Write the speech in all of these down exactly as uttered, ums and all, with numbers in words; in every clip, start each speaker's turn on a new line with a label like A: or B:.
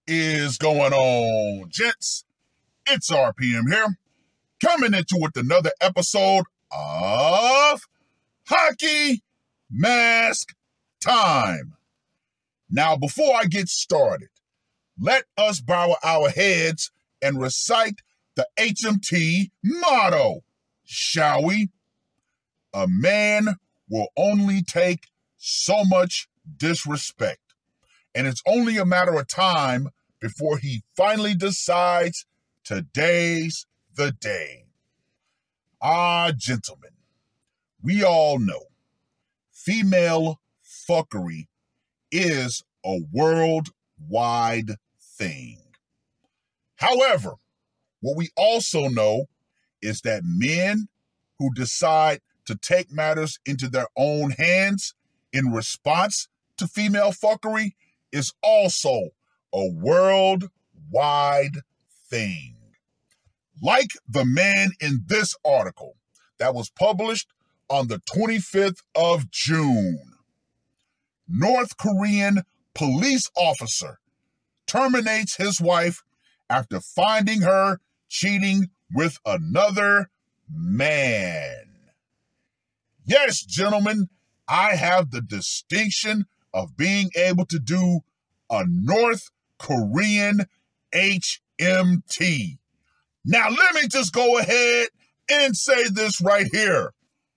A: is going on, gents? It's R P M here, coming into with another episode of Hockey Mask Time. Now, before I get started, let us bow our heads and recite the H M T motto, shall we? A man will only take so much disrespect, and it's only a matter of time before he finally decides today's the day. Ah, gentlemen, we all know female fuckery is a worldwide thing. However, what we also know is that men who decide to take matters into their own hands in response to female fuckery is also a worldwide thing. Like the man in this article that was published on the twenty-fifth of June. North Korean police officer terminates his wife after finding her cheating with another man. Yes, gentlemen, I have the distinction of being able to do a North Korean H M T. Now, let me just go ahead and say this right here.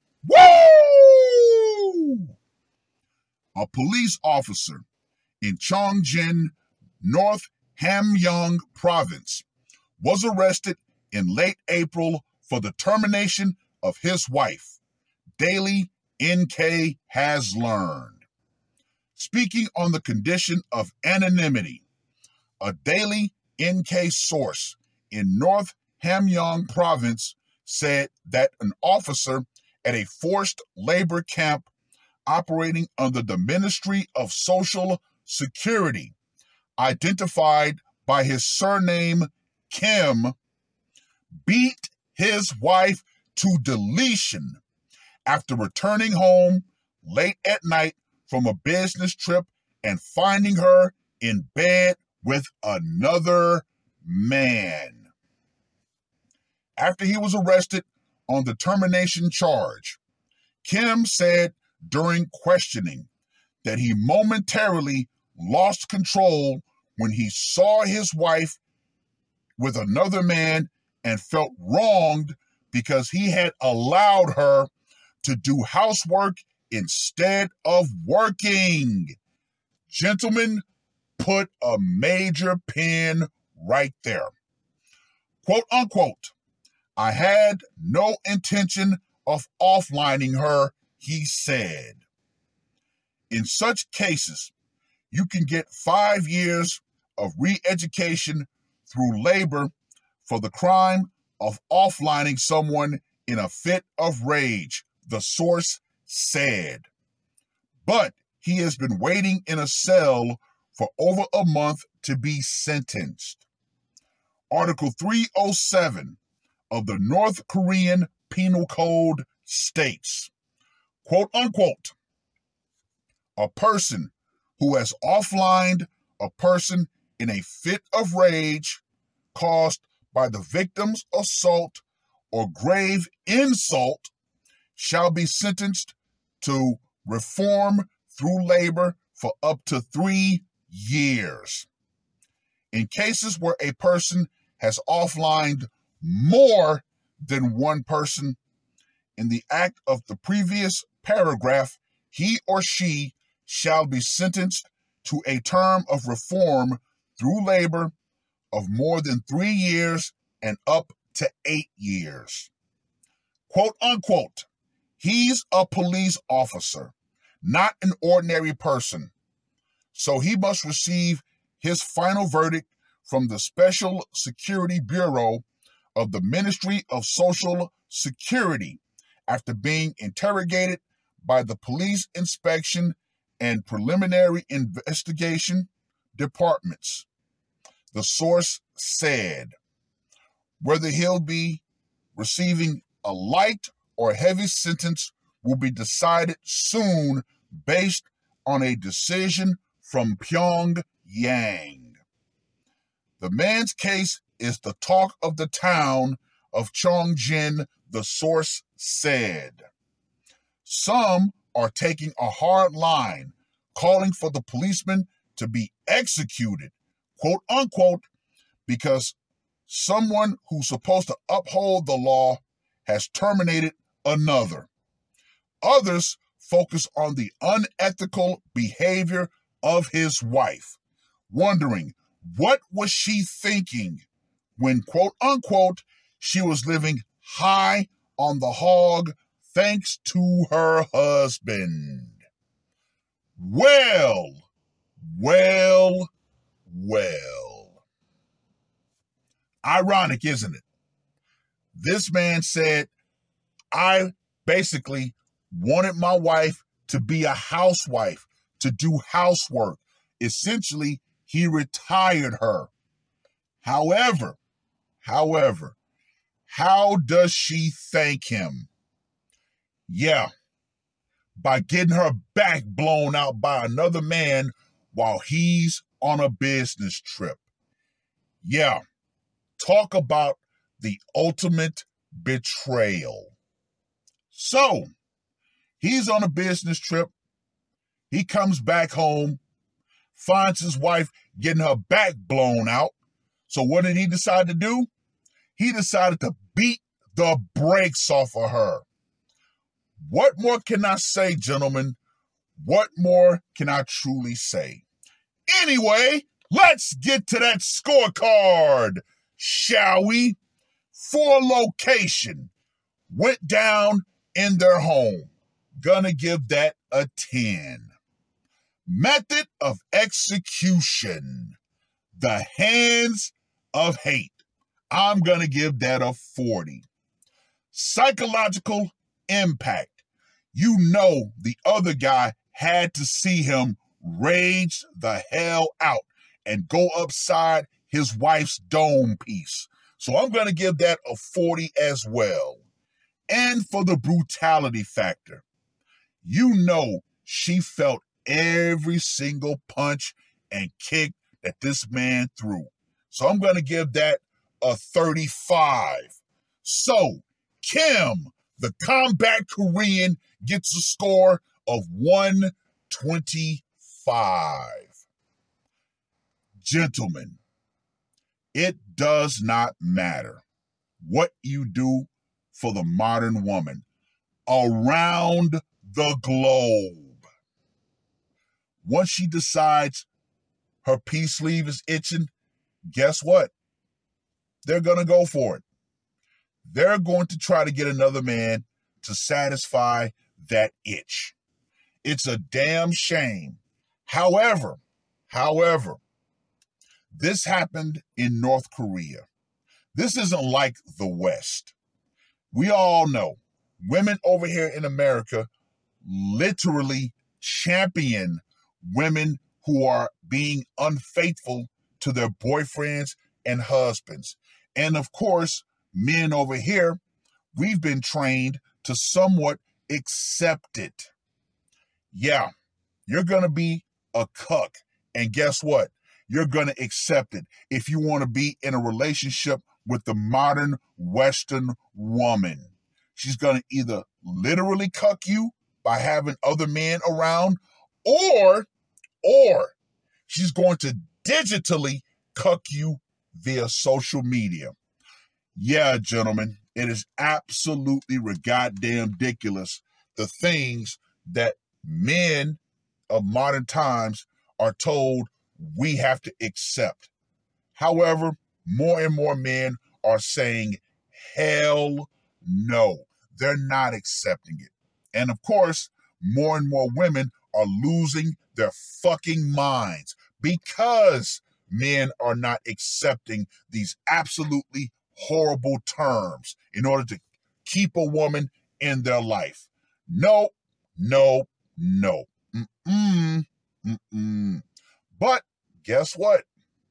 A: Woo! A police officer in Chongjin, North Hamgyong Province, was arrested in late April for the termination of his wife, Daily N K has learned. Speaking on the condition of anonymity, a Daily N K source in North Hamgyong Province said that an officer at a forced labor camp operating under the Ministry of Social Security, identified by his surname Kim, beat his wife to deletion after returning home late at night from a business trip and finding her in bed with another man. After he was arrested on the termination charge, Kim said during questioning that he momentarily lost control when he saw his wife with another man and felt wronged because he had allowed her to do housework instead of working. Gentlemen, put a major pin right there. Quote unquote, I had no intention of offlining her, he said. In such cases, you can get five years of re-education through labor for the crime of offlining someone in a fit of rage, the source said. But he has been waiting in a cell for over a month to be sentenced. Article three oh seven of the North Korean Penal Code states, quote unquote, a person who has offlined a person in a fit of rage caused by the victim's assault or grave insult shall be sentenced to reform through labor for up to three years. In cases where a person has offlined more than one person in the act of the previous paragraph, he or she shall be sentenced to a term of reform through labor of more than three years and up to eight years. Quote unquote, he's a police officer, not an ordinary person, so he must receive his final verdict from the Special Security Bureau of the Ministry of Social Security after being interrogated by the Police Inspection and Preliminary Investigation departments. The source said, whether he'll be receiving a light or heavy sentence will be decided soon based on a decision from Pyongyang. The man's case is the talk of the town of Chongqing, the source said. Some are taking a hard line, calling for the policeman to be executed, quote unquote, because someone who's supposed to uphold the law has terminated another. Others focus on the unethical behavior of his wife, wondering what was she thinking when, quote unquote, she was living high on the hog thanks to her husband. Well, well, well. Ironic, isn't it? This man said, I basically wanted my wife to be a housewife, to do housework. Essentially, he retired her. However, however, how does she thank him? Yeah, by getting her back blown out by another man while he's on a business trip. Yeah, talk about the ultimate betrayal. So, he's on a business trip. He comes back home, finds his wife getting her back blown out. So what did he decide to do? He decided to beat the brakes off of her. What more can I say, gentlemen? What more can I truly say? Anyway, let's get to that scorecard, shall we? For location, went down in their home. Gonna give that a ten. Method of execution, the hands of hate. I'm gonna give that a forty. Psychological impact. You know the other guy had to see him rage the hell out and go upside his wife's dome piece. So I'm going to give that a forty as well. And for the brutality factor, you know she felt every single punch and kick that this man threw. So I'm going to give that a thirty-five. So Kim, the combat Korean, gets a score of one twenty-five. Gentlemen, it does not matter what you do for the modern woman around the globe. Once she decides her peace sleeve is itching, guess what? They're going to go for it. They're going to try to get another man to satisfy that itch. It's a damn shame. However, however, this happened in North Korea. This isn't like the West. We all know women over here in America literally champion women who are being unfaithful to their boyfriends and husbands. And of course, men over here, we've been trained to somewhat accept it. Yeah, you're going to be a cuck. And guess what? You're going to accept it if you want to be in a relationship with the modern Western woman. She's going to either literally cuck you by having other men around, or, or she's going to digitally cuck you via social media. Yeah, gentlemen, it is absolutely goddamn ridiculous the things that men of modern times are told we have to accept. However, more and more men are saying, hell no, they're not accepting it. And of course, more and more women are losing their fucking minds because men are not accepting these absolutely horrible terms in order to keep a woman in their life. No, no, no. Mm-mm, mm-mm. But guess what?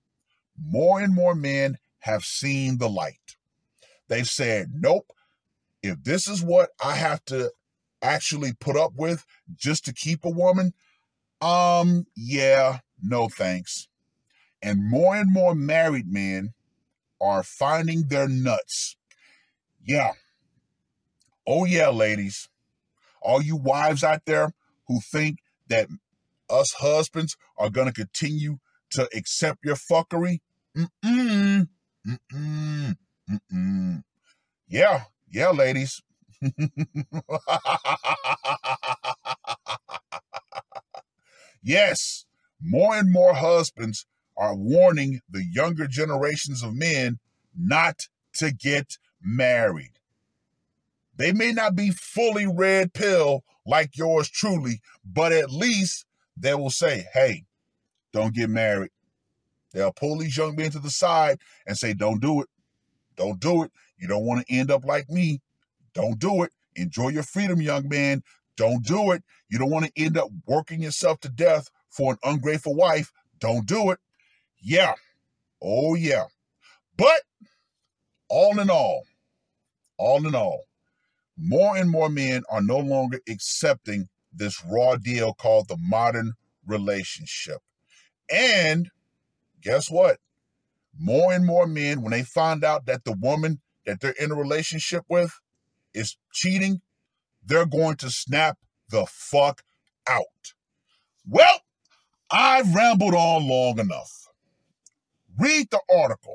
A: More and more men have seen the light. They've said, nope, if this is what I have to actually put up with just to keep a woman, um, yeah, no thanks. And more and more married men are finding their nuts. Yeah. Oh, yeah, ladies. All you wives out there who think that us husbands are going to continue to accept your fuckery. Mm-mm. Mm-mm. Mm-mm. Yeah. Yeah, ladies. Yes. More and more husbands are warning the younger generations of men not to get married. They may not be fully red pill like yours truly, but at least they will say, hey, don't get married. They'll pull these young men to the side and say, don't do it. Don't do it. You don't want to end up like me. Don't do it. Enjoy your freedom, young man. Don't do it. You don't want to end up working yourself to death for an ungrateful wife. Don't do it. Yeah. Oh, yeah. But all in all, all in all, more and more men are no longer accepting this raw deal called the modern relationship. And guess what? More and more men, when they find out that the woman that they're in a relationship with is cheating, they're going to snap the fuck out. Well, I've rambled on long enough. Read the article.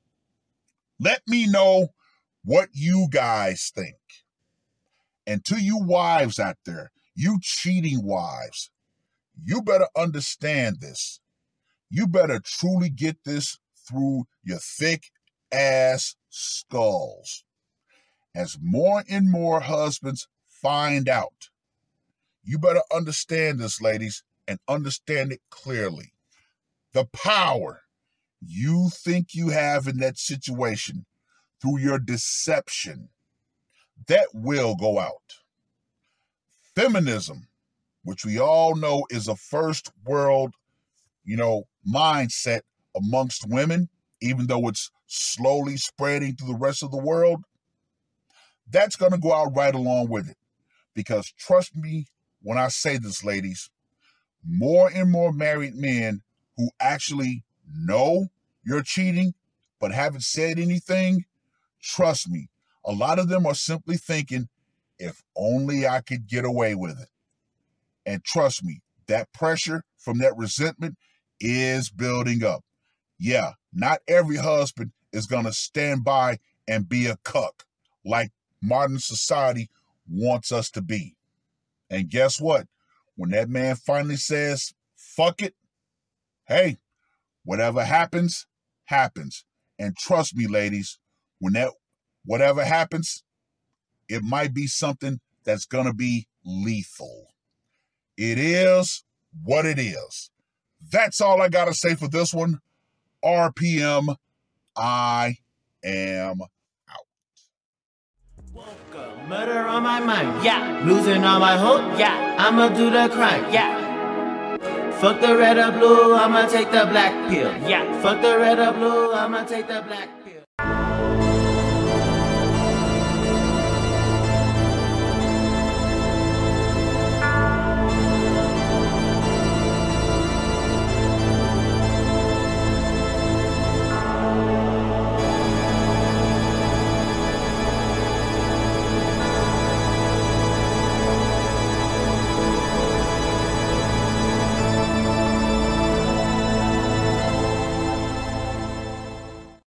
A: Let me know what you guys think. And to you wives out there, you cheating wives, you better understand this. You better truly get this through your thick ass skulls. As more and more husbands find out, you better understand this, ladies, and understand it clearly. The power you think you have in that situation through your deception, that will go out. Feminism, which we all know is a first world, you know, mindset amongst women, even though it's slowly spreading to the rest of the world, that's going to go out right along with it. Because trust me when I say this, ladies, more and more married men who actually know you're cheating but haven't said anything, trust me, a lot of them are simply thinking, if only I could get away with it. And trust me, that pressure from that resentment is building up. Yeah, not every husband is going to stand by and be a cuck like modern society wants us to be. And guess what? When that man finally says, fuck it, hey, whatever happens, happens. And trust me, ladies, when that whatever happens, it might be something that's going to be lethal. It is what it is. That's all I got to say for this one. R P M, I am out.
B: Woke up, murder on my mind, yeah. Losing all my hope, yeah. I'ma do the crime, yeah. Fuck the red or blue, I'ma take the black pill, yeah. Fuck the red or blue, I'ma take the black pill.